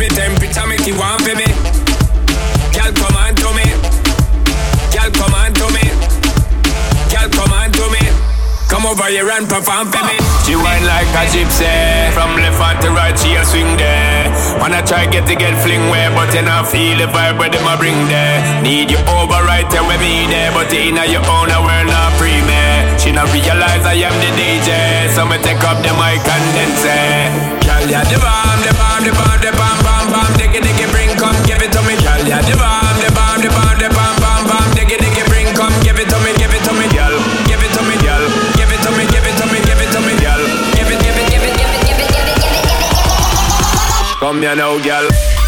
fi temperature make you want for me. Girl, come on to me. Girl, come on to me. Girl, come on to me. Come over here and perform for me. She whine like a gypsy. From left hand to right, she a swing there. Wanna try get fling where, but you not feel the vibe where them a bring there. Need you over right there with me there, but in your own world not free me. She not realize I am the DJ, so me take up the mic and then say, girl, ya the bomb, the bomb, the bomb, the bomb, bomb, bomb, diggy, diggy, bring, come give it to me. Girl, ya the bomb, the bomb, the bomb, the bomb, bomb, bomb, diggy, diggy, bring, come give it to me, girl, give it to me, girl. Give it to me, give it to me, give it to me, girl. Give it, give it, give it, give it, give it, give it, give it, give it. Come here now, girl.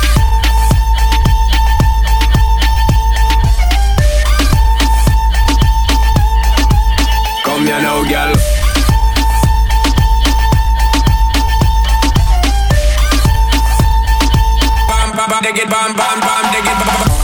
Come here now, girl. Bam, bam, bam, dig it, bam, bam, bam, dig it, bam, bam.